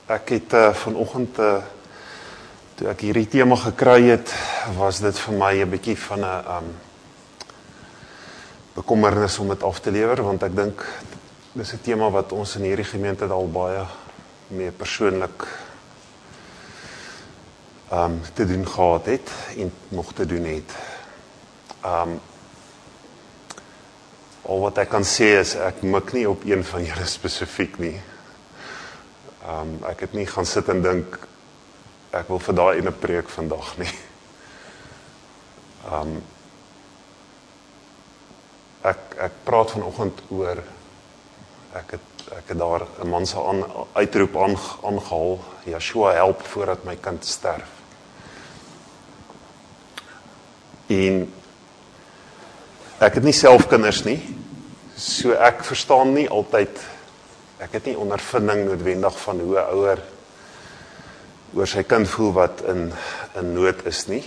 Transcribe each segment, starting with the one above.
Ek het vanoggend, toe ek hierdie tema gekry het, was dit vir my 'n bietjie van 'n bekommernis om dit af te lewer, want ek dink dis 'n tema wat ons in hierdie gemeente al baie meer persoonlik te doen gehad het en nog te doen het. Al wat ek kan sê is, ek mik nie op een van julle spesifiek nie. Ek het nie gaan sit en dink, ek wil vir daai ene preek vandag nie. Ek praat vanoggend oor, ek het daar 'n man se uitroep aangehaal, Yeshua help voordat my kind sterf. En ek het nie self kinders nie, so ek verstaan nie altyd, ek het nie ondervinding noodwendig van hoe 'n ouer oor sy kind voel wat in nood is nie.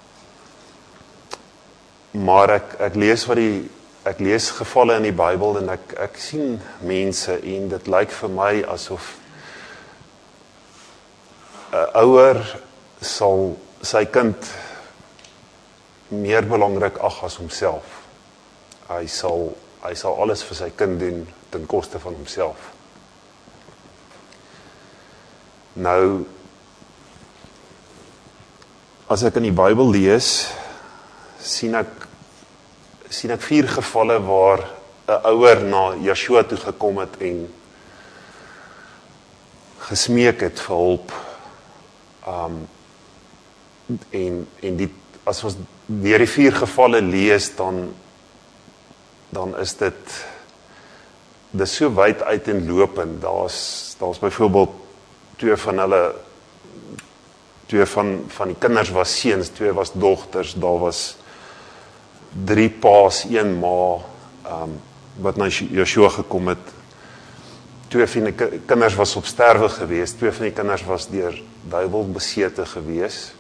Maar ek lees gevalle in die Bybel en ek sien mense en dit lyk vir my asof 'n ouer sal sy kind meer belangrik ag as homself. Hy sal alles vir sy kind doen ten koste van homself. Nou, as ek in die Bybel lees, sien ek 4 gevalle waar 'n ouer na Yeshua toe gekom het en gesmeek het vir hulp. As ons deur die 4 gevalle lees, dan is dit so wyd uiteenlopend. Daar's byvoorbeeld 2 van die kinders was seuns, 2 was dogters, daar was 3 paas, 1 ma, wat na Yeshua gekom het. 2 van die kinders was op sterwe gewees, 2 van die kinders was deur duiwel besete gewees.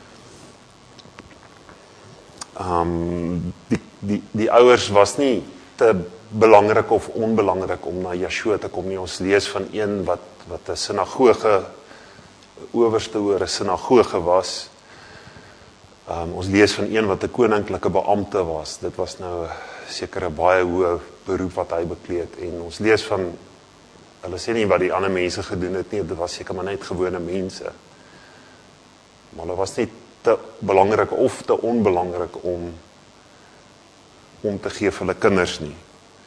Die ouers was nie te belangrik of onbelangrik om na Yeshua te kom nie. Ons lees van een wat 'n sinagoge, owerste oor 'n sinagoge was. Ons lees van een wat 'n koninklike beampte was. Dit was nou seker 'n baie hoë beroep wat hy bekleed het. En ons lees van, hulle sê nie wat die ander mense gedoen het nie, dit was seker maar net gewone mense. Maar hulle was nie te belangrik of te onbelangrik om te gee vir hulle kinders nie.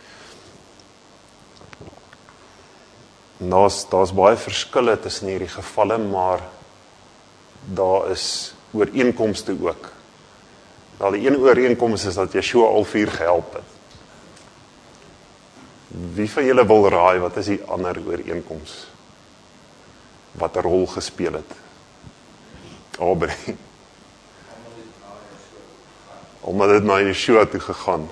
Daar's baie verskille tussen hierdie gevalle, maar daar is ooreenkomste ook. Die een ooreenkoms is dat Yeshua al 4 gehelp het. Wie van julle wil raai, wat is die ander ooreenkoms? Wat 'n rol gespeel het? Aubrey. Omdat dit na Yeshua toe gegaan.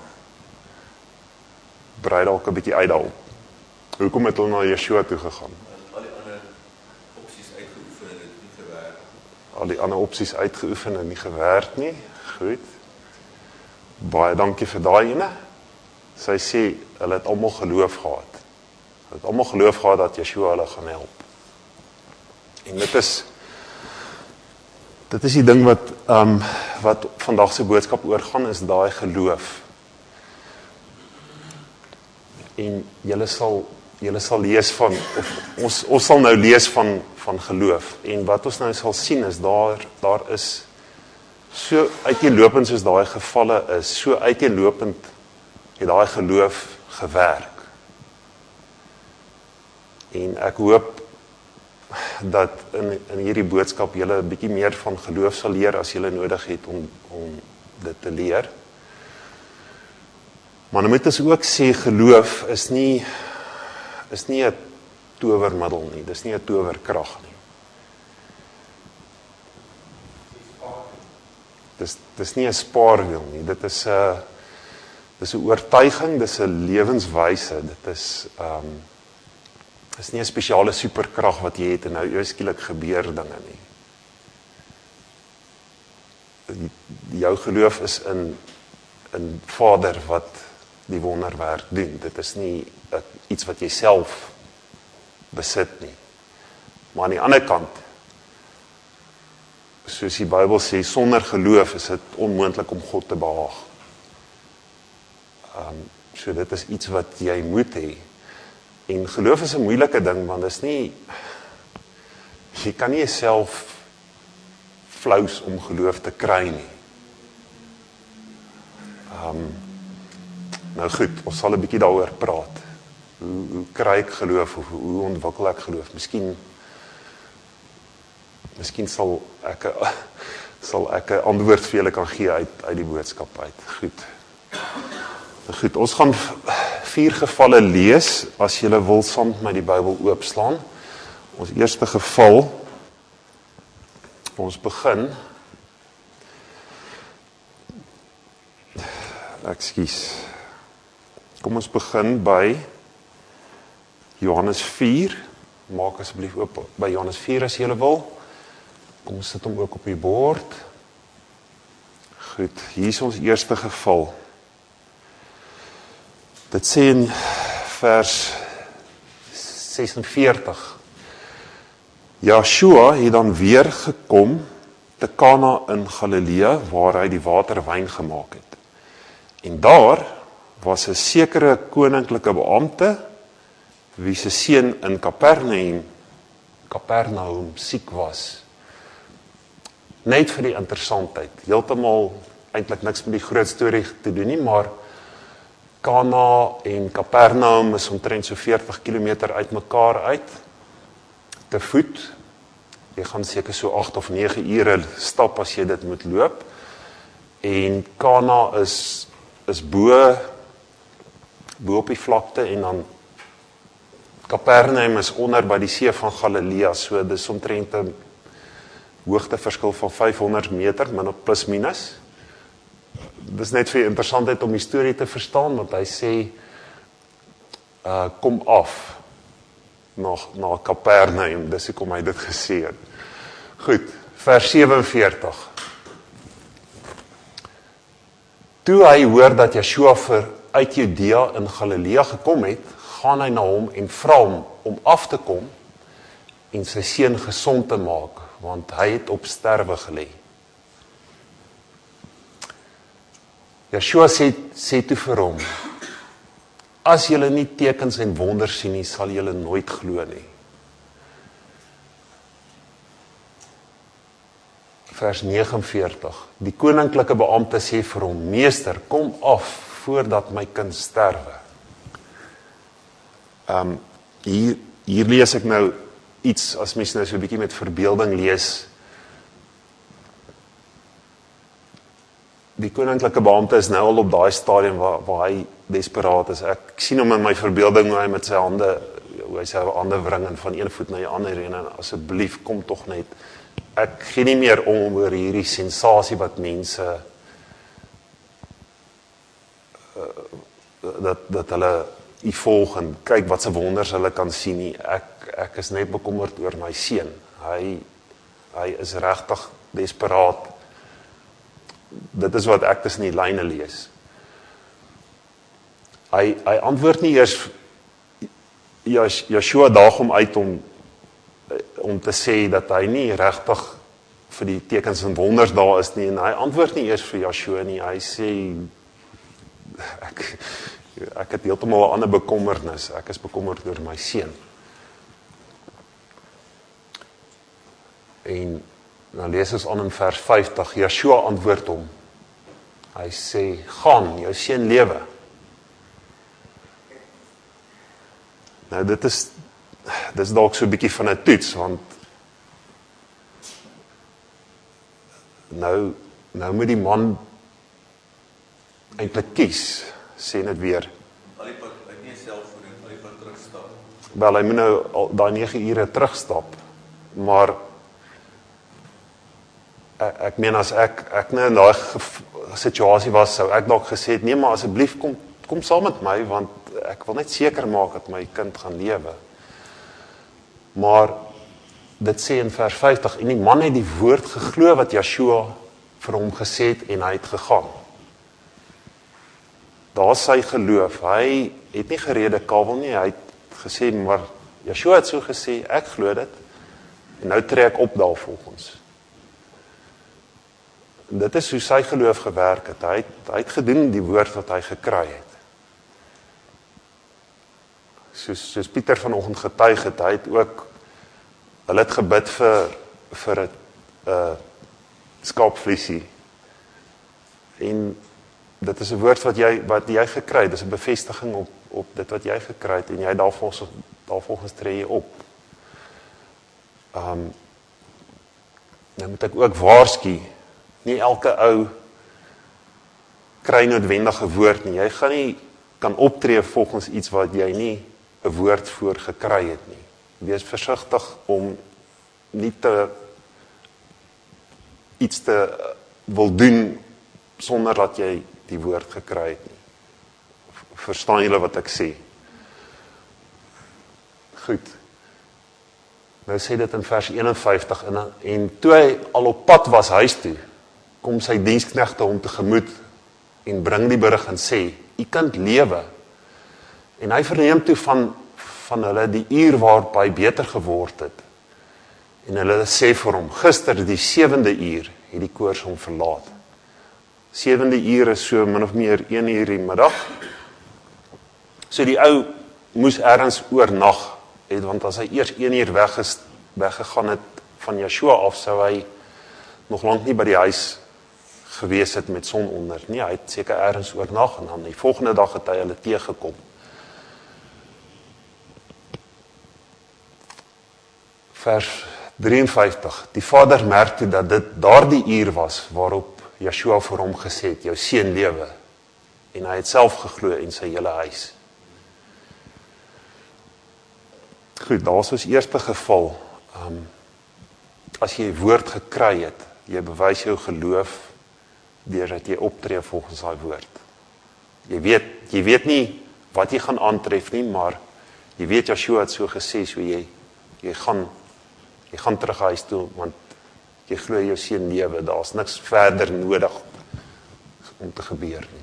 Brei dalk 'n bietjie uit daarop. Hoekom het hulle na Yeshua toe gegaan? Al die ander opsies uitgeoefen en het nie gewerk. Al die ander opsies uitgeoefen en nie gewerk nie. Goed. Baie dankie vir daai ene. Sy sê, hulle het almal geloof gehad. Hulle het almal geloof gehad dat Yeshua hulle gaan help. En dit is die ding wat vandag se boodskap oorgaan, is daai geloof. En julle sal lees van, of ons sal nou lees van geloof. En wat ons nou sal sien is, daar is so uiteenlopend soos daai gevalle is, so uiteenlopend het daai geloof gewerk. En ek hoop dat in hierdie boodskap julle 'n bietjie meer van geloof sal leer as julle nodig het om dit te leer. Maar dan moet ons ook sê, geloof is nie 'n towermiddel nie, dis nie 'n towerkrag nie. Dis nie 'n spaarwiel nie, dit is 'n oortuiging, dis 'n lewenswyse, dit is nie 'n spesiale superkrag wat jy het en nou eers skielik gebeur dinge nie. Jou geloof is in Vader wat die wonderwerk doen. Dit is nie iets wat jy self besit nie. Maar aan die ander kant, soos die Bybel sê, sonder geloof is dit onmoontlik om God te behaag. So dit is iets wat jy moet hê. En geloof is 'n moeilike ding, want dit is nie, jy kan nie jouself flous om geloof te kry nie. Nou goed, ons sal 'n bietjie daaroor praat. Hoe kry ek geloof, of hoe ontwikkel ek geloof? Miskien sal ek 'n antwoord vir julle kan gee uit die boodskap uit. Goed, ons gaan 4 gevalle lees, as julle wil saam met my die Bybel oopslaan. Ons eerste geval, ons begin, kom ons begin by Johannes 4, maak asseblief oop by Johannes 4 as julle wil. Kom ons sit hom ook op die bord. Goed, hier is ons eerste geval. Dit sê in vers 46, Joshua het dan weer gekom te Kana in Galilea, waar hy die water wyn gemaak het. En daar was 'n sekere koninklike beampte, wie se seun in Kapernaum siek was. Net vir die interessantheid, heeltemal eintlik niks met die groot storie te doen nie, maar Kana en Kapernaum is omtrent so 40 km uit mekaar uit, te voet. Jy gaan seker so 8 of 9 ure stap as jy dit moet loop. En Kana is bo op die vlakte, en dan Kapernaum is onder by die see van Galilea, so dis omtrent 'n hoogteverskil van 500 meter, min op plus minus. Dis net vir interessantheid om die storie te verstaan, want hy sê, kom af na Kapernaum, dis hoekom hy dit gesê het. Goed, vers 47. Toe hy hoor dat Joshua uit Judea in Galilea gekom het, gaan hy na hom en vra hom om af te kom en sy seun gesond te maak, want hy het op sterwe gelê. Joshua sê toe vir hom, as julle nie tekens en wonders sien nie, sal julle nooit glo nie. Vers 49, die koninklike beampte sê vir hom, meester, kom af voordat my kind sterwe. Hier lees ek nou iets, as mens nou so 'n bietjie met verbeelding lees. Die koninklike beampte is nou al op daai stadium waar hy desperaat is. Ek sien hom in my verbeelding hoe hy met sy hande wring en van een voet na die ander en asseblief kom tog net. Ek gee nie meer om oor hierdie sensasie wat mense dat hulle u volg en kyk wat se wonders hulle kan sien nie. Ek is net bekommerd oor my seun. Hy is regtig desperaat. Dit is wat ek tussen die lyne lees. Hy antwoord nie eers, Joshua daag hom uit om te sê dat hy nie regtig vir die tekens en wonders daar is nie, en hy antwoord nie eers vir Joshua nie, hy sê, ek het heeltemal 'n ander bekommernis, ek is bekommerd oor my seun. En dan lees ons aan in vers 50, Joshua antwoord hom, hy sê, gaan, jou seun lewe. Nou dit is dalk so 'n bietjie van 'n toets, want nou moet die man eintlik kies, sê net weer. Al die pad, hy het nie selfvoeding, al die pad terugstap. Wel, hy moet nou al daai 9 ure terugstap, maar ek meen as ek nou in daai situasie was, sou ek dalk gesê het, nee, maar asseblief kom saam met my, want ek wil net seker maak dat my kind gaan lewe. Maar dit sê in vers 50, en die man het die woord geglo wat Joshua vir hom gesê het, en hy het gegaan. Daar sy geloof, hy het nie gerede kabel nie, hy het gesê, maar Joshua het so gesê, ek glo dit, En nou tree ek op daarvolgens. En dit is hoe sy geloof gewerk het. Hy het gedoen die woord wat hy gekry het. Soos Pieter vanoggend getuig het, hy het ook, hulle het gebid vir 'n skaapvliesie. En dit is 'n woord wat jy gekry het, dit is 'n bevestiging op dit wat jy gekry het, en jy daarvolgens tree jy op. Nou moet ek ook waarsku, nie elke ou kry noodwendige woord nie. Jy gaan nie kan optree volgens iets wat jy nie 'n woord voor gekry het nie. Wees versigtig om nie iets te wil doen sonder dat jy die woord gekry het nie. Verstaan julle wat ek sê? Goed. Nou sê dit in vers 51, en toe hy al op pad was huis toe, kom sy diensknegte hom tegemoet en bring die berig en sê, u kind lewe. En hy verneem toe van hulle die uur waarop hy beter geword het. En hulle sê vir hom, gister die 7de uur het die koors hom verlaat. 7de uur is so min of meer 1 uur die middag. So die ou moes ergens oornag het, want as hy eers 1 uur weggegaan het van Yeshua af, sou hy nog lank nie by die huis gewees het met son onder nie. Hy het seker ergens oornag en dan die volgende dag het hy hulle teëgekom. Vers 53. Die vader merk toe dat dit daardie uur was waarop Yeshua vir hom gesê het, jou seun lewe. En hy het self geglo in sy hele huis. Goed, daar is ons eerste geval. As jy woord gekry het, jy bewys jou geloof deurdat jy optree volgens daai woord. Jy weet nie wat jy gaan aantref nie, maar jy weet Yeshua het so gesê, so jy gaan terug huis toe, want jy glo jou seun lewe, daar's niks verder nodig om te gebeur nie.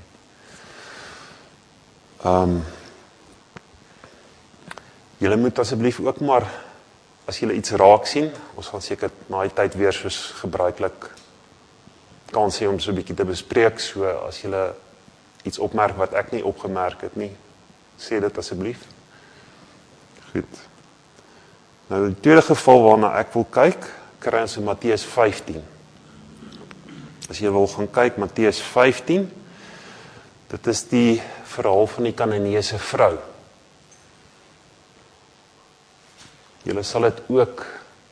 Julle moet asseblief ook maar, as julle iets raak sien, ons gaan seker na die tyd weer soos gebruiklik kan sê om so 'n bietjie te bespreek, so as julle iets opmerk wat ek nie opgemerk het nie, sê dit asseblief. Goed. Nou die tweede geval waarna ek wil kyk, kry ons in Matteus 15. As jy wil gaan kyk, Matteus 15, dit is die verhaal van die Kananeese vrou. Julle sal dit ook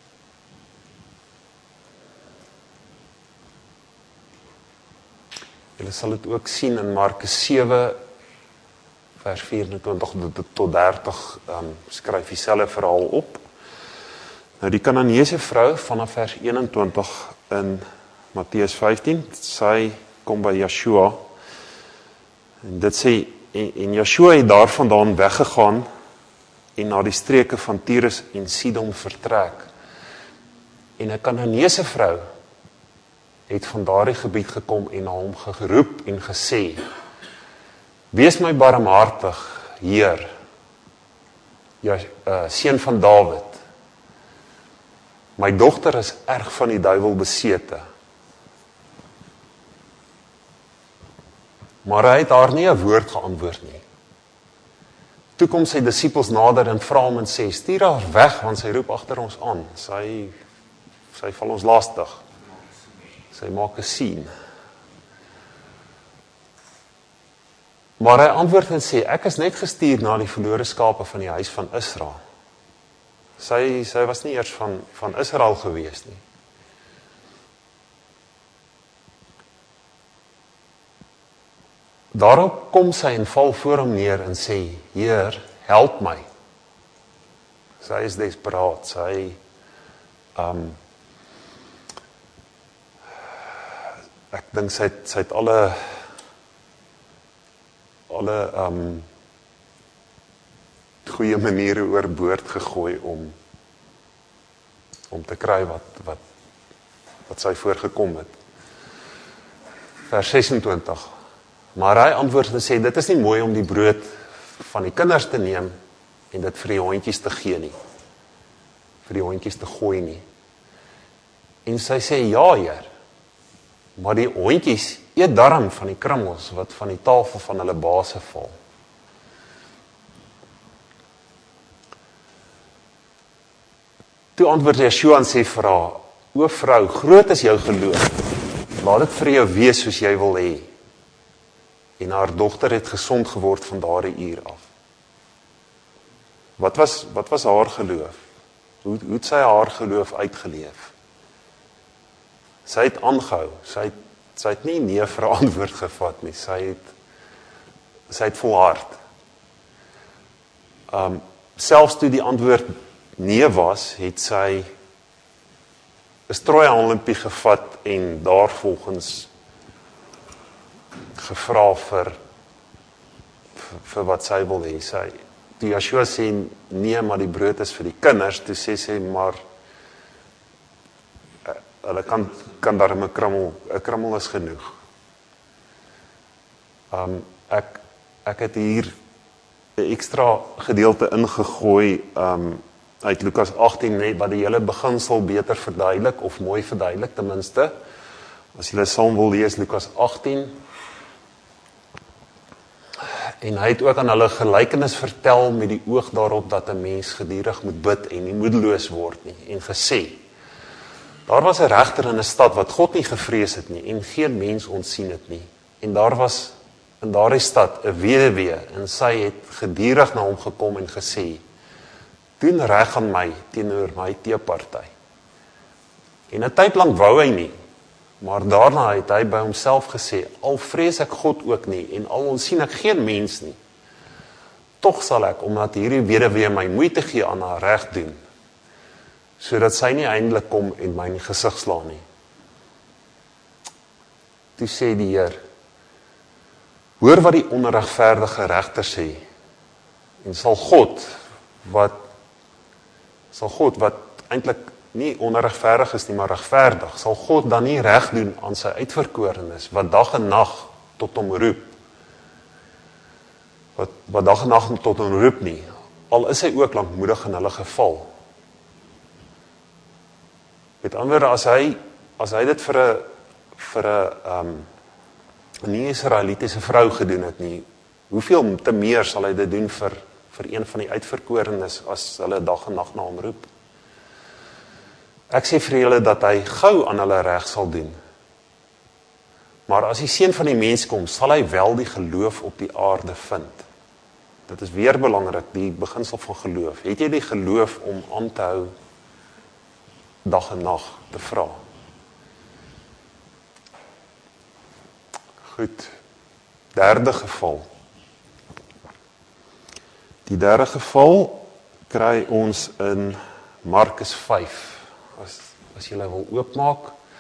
sien in Markus 7 vers 24 tot 30 skryf dieselfde verhaal op. Nou die Kananeese vrou vanaf vers 21 in Matteus 15, sy kom by Yeshua en dit sê, en Yeshua het daarvandaan weggegaan en na die streke van Tyrus en Sidon vertrek. En 'n Kananeese vrou het van daardie gebied gekom en na hom geroep en gesê, wees my barmhartig, Heer, seun van Dawid. My dogter is erg van die duiwel besete. Maar hy het haar nie 'n woord geantwoord nie. Toe kom sy disippels nader en vra hom en sê, stuur haar weg, want sy roep agter ons aan. Sy val ons lastig. Sy maak 'n sien. Maar hy antwoord en sê, ek is net gestuur na die verlore skape van die huis van Israel. Sy was nie eers van Israel gewees nie. Daarop kom sy en val voor hom neer en sê, Heer, help my. Sy is desperaat, sy ek dink sy het alle goeie maniere oorboord gegooi om te kry wat sy voorgekom het. Vers 26. Maar hy antwoord en sê, dit is nie mooi om die brood van die kinders te neem en dit vir die hondjies te gee nie. Vir die hondjies te gooi nie. En sy sê, ja Heer, maar die hondjies eet darm van die krummels wat van die tafel van hulle baase val. Toe antwoord Yeshua en sê vir haar, o vrou, groot is jou geloof, laat dit vir jou wees soos jy wil hê. En haar dogter het gesond geword van daardie uur af. Wat was haar geloof? Hoe het sy haar geloof uitgeleef? Sy het aangehou, sy het nie nee vir 'n antwoord gevat nie, sy het volhard. Selfs toe die antwoord nee was, het sy 'n strooihalmpie gevat en daarvolgens gevra vir wat sy wil hê. Toe Yeshua sê, nee, maar die brood is vir die kinders, toe sê sy, maar hulle kan daar 'n krummel is genoeg. Ek het hier 'n ekstra gedeelte ingegooi uit Lukas 18, net wat die hele beginsel beter verduidelik, of mooi verduidelik ten minste. As julle saam wil lees, Lukas 18. En hy het ook aan hulle gelykenis vertel met die oog daarop dat 'n mens gedurig moet bid en nie moedeloos word nie. En gesê, daar was 'n regter in 'n stad wat God nie gevrees het nie en geen mens ontsien het nie. En daar was in daardie stad 'n weduwee en sy het gedurig na hom gekom en gesê, doen reg aan my teenoor my teeparty. En 'n tyd lank wou hy nie, maar daarna het hy by homself gesê, al vrees ek God ook nie en al ontsien ek geen mens nie, tog sal ek, omdat hierdie weduwee my moeite gee aan haar reg doen, sodat sy nie eindelik kom en my in die gesig slaan nie. Toe sê die Heer, hoor wat die onregverdige regter sê, en sal God wat eintlik nie onregverdig is nie, maar regverdig, sal God dan nie reg doen aan sy uitverkorenes, wat dag en nag tot hom roep, wat dag en nag tot hom roep nie, al is hy ook lankmoedig in hulle geval. Met ander woorde, as hy dit vir 'n nie-Israelitiese vrou gedoen het nie, hoeveel te meer sal hy dit doen vir een van die uitverkorenes as hulle dag en nag na hom roep? Ek sê vir julle dat hy gou aan hulle reg sal doen. Maar as die Seun van die mens kom, sal hy wel die geloof op die aarde vind. Dit is weer belangrik, die beginsel van geloof. Het jy die geloof om aan te hou dag en nag te vra? Goed, derde geval. Die derde geval kry ons in Markus 5. As jy wil oopmaak.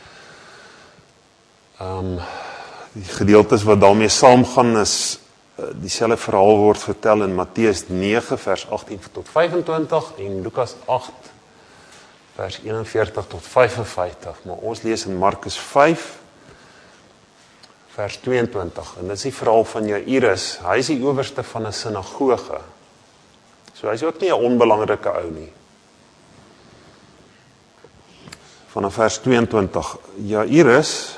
Die gedeeltes wat daarmee saamgaan is, dieselfde verhaal word vertel in Matteus 9 vers 18 tot 25 en Lukas 8 vers 41 tot 55. Maar ons lees in Markus 5 vers 22. En dit is die verhaal van Jairus. Hy is die owerste van 'n sinagoge. So hy is ook nie 'n onbelangrike ou nie. Vanaf vers 22, Jairus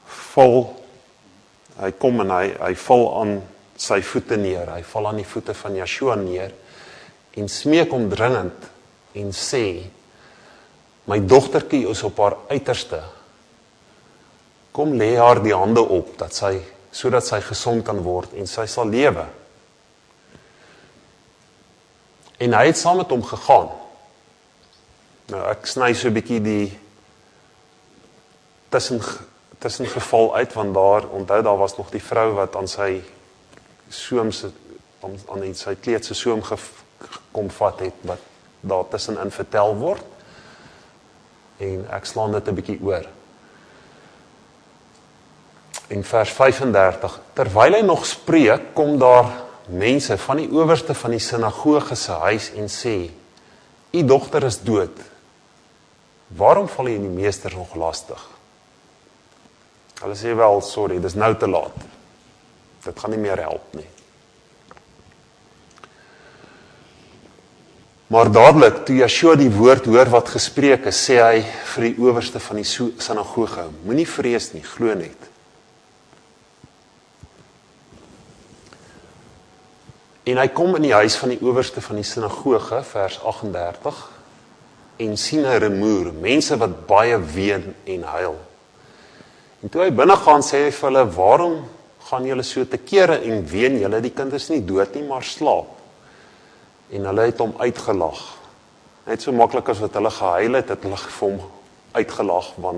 hy kom en hy val aan sy voete neer, hy val aan die voete van Yeshua neer, en smeek hom dringend, en sê, my dogtertjie is op haar uiterste, kom lê haar die hande op, sodat sy gesond kan word, en sy sal lewe. En hy het saam met hom gegaan. Nou, ek sny so 'n bietjie die tussengeval uit, want daar was nog die vrou wat aan sy sy kleed se soem gekom vat het, wat daar tussenin vertel word, en ek slaan dit 'n bietjie oor. In vers 35, terwyl hy nog spreek, kom daar mense van die owerste van die sinagoge se huis en sê, u dogter is dood, waarom val jy die meester nog lastig? Hulle sê wel, sorry, dis nou te laat. Dit gaan nie meer help nie. Maar dadelik, toe Yeshua die woord hoor wat gespreek is, sê hy vir die owerste van die sinagoge, moenie vrees nie, glo net. En hy kom in die huis van die owerste van die sinagoge, vers 38, en sien 'n rumoer, mense wat baie ween en huil. En toe hy binne gaan, sê hy vir hulle, waarom gaan julle so te kere en ween julle, die kind is nie dood nie, maar slaap. En hulle het hom uitgelag. Net so maklik as wat hulle gehuil het hulle vir hom uitgelag, want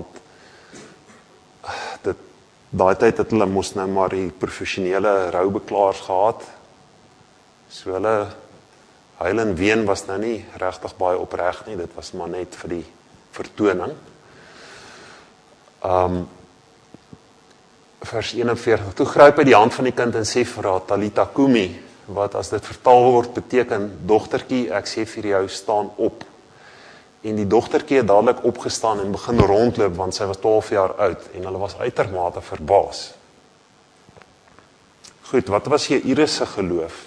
daai tyd het hulle mos nou maar die professionele roubeklaars gehad. So hulle huil en ween was nou nie regtig baie opreg nie, dit was maar net vir die vertoning. Vers 41, toe gryp hy die hand van die kind en sê vir haar, Talita Kumi, wat as dit vertaal word beteken, dogtertjie, ek sê vir jou, staan op. En die dogtertjie het dadelik opgestaan en begin rondloop, want sy was 12 jaar oud, en hulle was uitermate verbaas. Goed, wat was Jairus se geloof?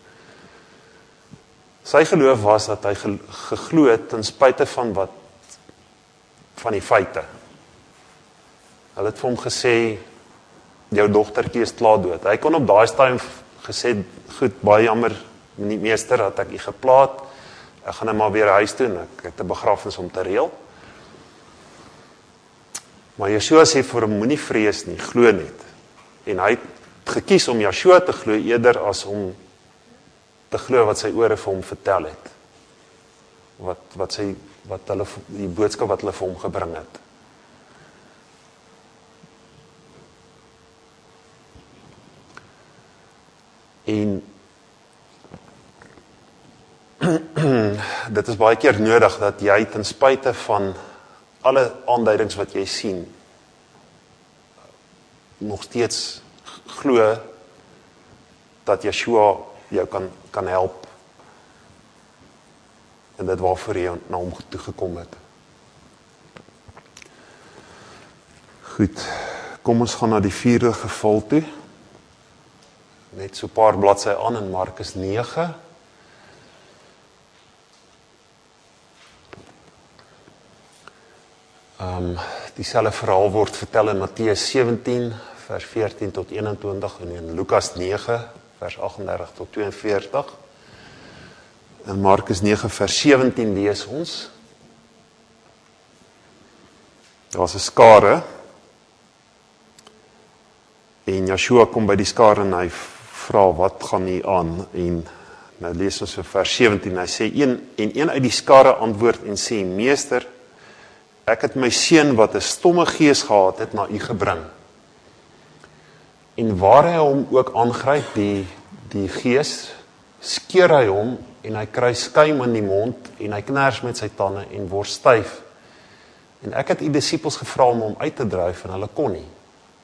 Sy geloof was dat hy geglo het ten spyte van die feite. Hulle het vir hom gesê, jou dogtertjie is klaar dood. Hy kon op daai stadium gesê, goed, baie jammer, meester, dat ek u geplaat, ek gaan nou maar weer huis toe, en ek het 'n begrafnis om te reël. Maar Yeshua sê vir hom, moenie vrees nie, glo net. En hy het gekies om Yeshua te glo, eerder as om te glo wat sy ore vir hom vertel het. Die boodskap wat hulle vir hom gebring het. En dit is baie keer nodig dat jy ten spyte van alle aanduidings wat jy sien, nog steeds glo dat Yeshua jou kan help en dit waarvoor jy na hom toe gekom het. Goed, kom ons gaan na die 4de geval toe. Net so 'n paar bladsy aan in Markus 9. Dieselfde verhaal word vertel in Matteus 17, vers 14 tot 21, en in Lukas 9, vers 38 tot 42. In Markus 9, vers 17 lees ons, daar's 'n skare, en Yeshua kom by die skare en hy vra, wat gaan hier aan? En nou lees ons in vers 17, hy sê, een uit die skare antwoord en sê, meester, ek het my seun wat 'n stomme gees gehad het na u gebring. En waar hy hom ook aangryp, die gees, skeer hy hom en hy kry skuim in die mond en hy kners met sy tande en word styf. En ek het die disippels gevra om hom uit te dryf en hulle kon nie.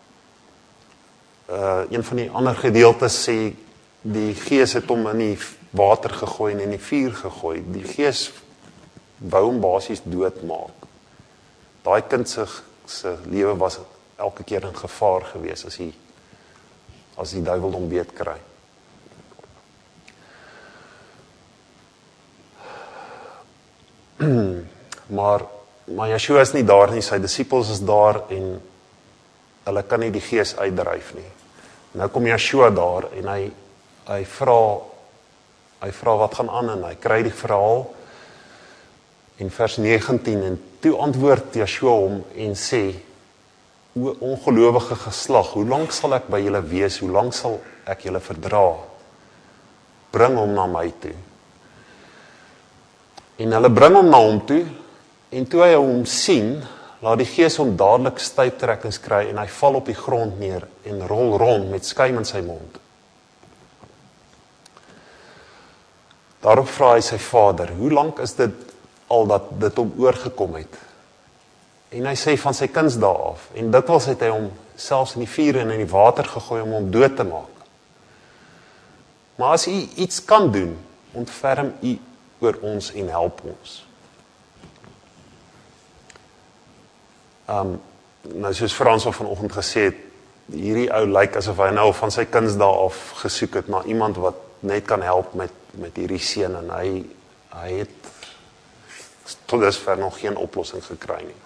Een van die ander gedeeltes sê, die gees het hom in die water gegooi en in die vuur gegooi. Die gees wou hom basies doodmaak. Daai kind se lewe was elke keer in gevaar gewees as die duiwel hom beet kry. Maar Yeshua is nie daar nie, sy disippels is daar en hulle kan nie die gees uitdryf nie. Nou kom Yeshua daar en hy vra wat gaan aan en hy kry die verhaal in vers 19 en toe antwoord Yeshua hom en sê, o ongelowige geslag, hoe lank sal ek by julle wees, hoe lank sal ek julle verdra? Bring hom na my toe. En hulle bring hom na hom toe, en toe hy hom sien, laat die gees hom dadelik stuiptrekkings kry, en hy val op die grond neer, en rol rond met skuim in sy mond. Daarop vra hy sy vader, hoe lank is dit al dat dit hom oorgekom het? En hy sê van sy kindsdae af, en dikwels het hy hom selfs in die vuur en in die water gegooi om hom dood te maak. Maar as u iets kan doen, ontferm u oor ons en help ons. Nou soos Frans al vanoggend gesê het, hierdie ou lyk asof hy nou van sy kindsdae af gesoek het na iemand wat net kan help met hierdie seun, en Hy het tot dusver nog geen oplossing gekry nie.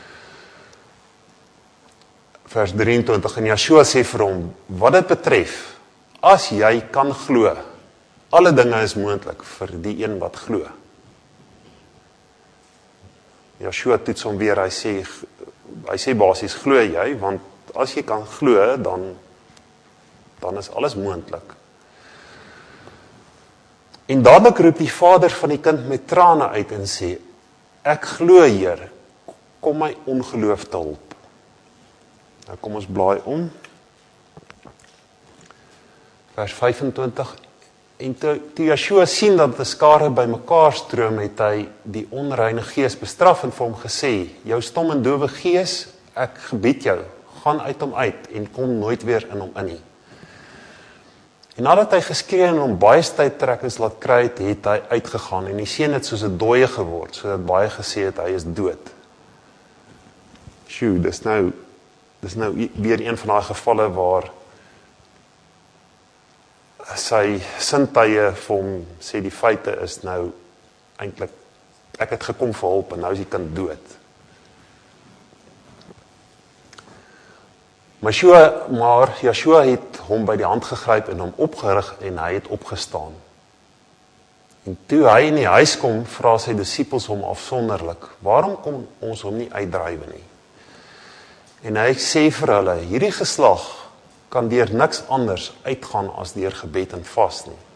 Vers 23, en Yeshua sê vir hom, wat dit betref, as jy kan glo, alle dinge is moontlik vir die een wat glo. Yeshua toets hom weer, hy sê basies, glo jy, want as jy kan glo, dan is alles moontlik. En dadelik roep die vader van die kind met trane uit en sê, ek glo, Heer, kom my ongeloof te hulp. Nou kom ons blaai om. Vers 25. En toe Yeshua sien dat die skare by mekaar stroom, het hy die onreine gees bestraf en vir hom gesê, jou stom en dowe gees, ek gebied jou, gaan uit hom uit en kom nooit weer in hom in nie. En nadat hy geskree en hom baie tydtrekkings laat kry het, het hy uitgegaan en die seun het soos 'n dooie geword, sodat baie gesê het, hy is dood. Sjoe, dis nou weer een van daai gevalle waar sy sintuie vir hom sê die feite is nou eintlik, ek het gekom vir hulp en nou is die kind dood. Maar Yeshua het hom by die hand gegryp en hom opgerig en hy het opgestaan. En toe hy in die huis kom, vra sy disippels hom afsonderlik, waarom kom ons hom nie uitdrywe nie? En hy sê vir hulle, hierdie geslag kan deur niks anders uitgaan as deur gebed en vas nie.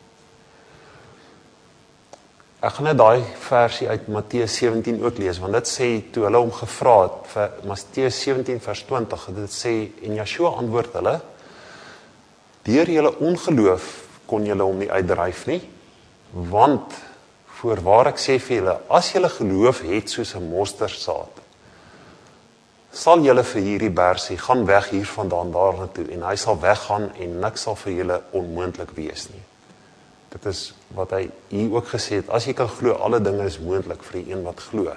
Ek gaan net daai versie uit Matteus 17 ook lees, want dit sê, toe hulle hom gevra het, Matteus 17 vers 20, dit sê, en Yeshua antwoord hulle, deur julle ongeloof kon julle hom nie uitdryf nie, want, voorwaar ek sê vir julle, as julle geloof het soos 'n mosterdsaad, sal julle vir hierdie berg sê, gaan weg hiervandaan daarna toe, en hy sal weggaan en niks sal vir julle onmoontlik wees nie. Dit is wat hy hier ook gesê het, as jy kan glo, alle dinge is moontlik vir die een wat glo.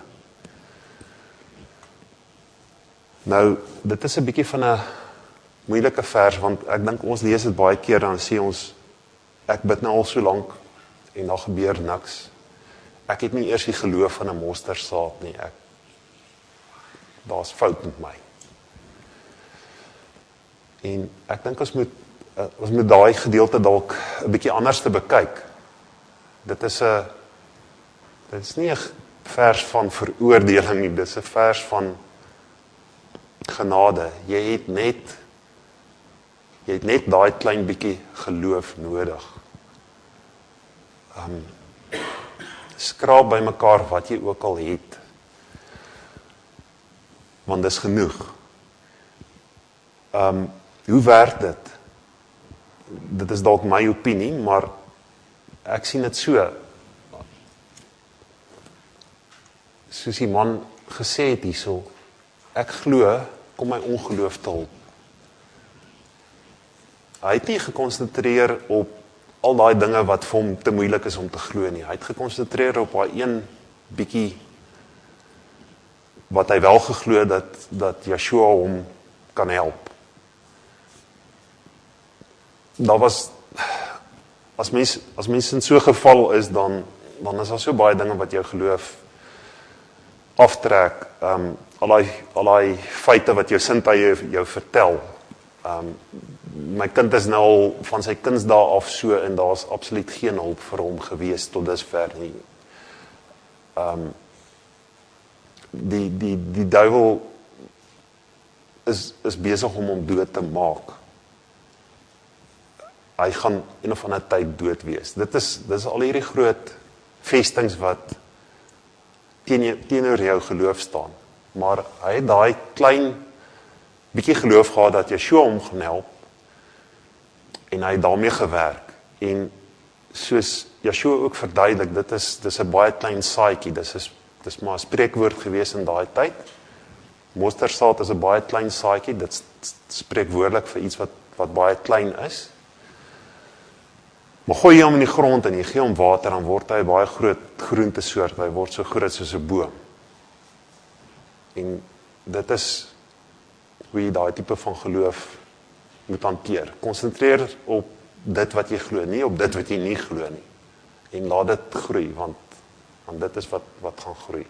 Nou, dit is 'n bietjie van 'n moeilike vers, want ek dink ons lees dit baie keer, dan sê ons, ek bid nou al so lank, en daar gebeur niks. Ek het nie eers die geloof van 'n mosterdsaad nie, daar's fout met my. En ek dink ons moet daai gedeelte dalk 'n bietjie anders te bekyk. Dit is nie 'n vers van veroordeling nie, dit is 'n vers van genade. Jy het net daai klein bietjie geloof nodig. Skraap by mekaar wat jy ook al het, want dis genoeg. Hoe werk dit? Dit is dalk my opinie, maar ek sien dit so. Soos die man gesê het hierso, ek glo, kom my ongeloof te hulp. Hy het nie gekonsentreer op al daai dinge wat vir hom te moeilik is om te glo nie. Hy het gekonsentreer op daai een bietjie wat hy wel geglo dat Yeshua hom kan help. Daar was, as mens in so 'n geval is, dan is daar so baie dinge wat jou geloof aftrek, al die feite wat jou sintuie jou vertel. My kind is nou al van sy kindsdae af so, en daar's absoluut geen hulp vir hom gewees tot dusver nie. Die duiwel is besig om hom dood te maak. Hy gaan een of ander tyd dood wees. Dit is al hierdie groot vestings wat teenoor jou geloof staan. Maar hy het daai klein bietjie geloof gehad dat Yeshua hom gaan help, en hy het daarmee gewerk. En soos Yeshua ook verduidelik, dis 'n baie klein saadjie, dis maar 'n spreekwoord gewees in daai tyd. Mosterdsaad is 'n baie klein saadjie, dit spreek woordelik vir iets wat baie klein is. Maar gooi jy hom in die grond en jy gee hom water, dan word hy 'n baie groot groentesoort, hy word so groot soos 'n boom. En dit is hoe jy daai tipe van geloof moet hanteer. Konsentreer op dit wat jy glo, nie op dit wat jy nie glo nie. En laat dit groei, want Want dit is wat gaan groei.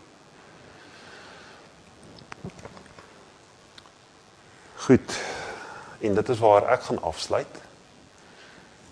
Goed, en dit is waar ek gaan afsluit.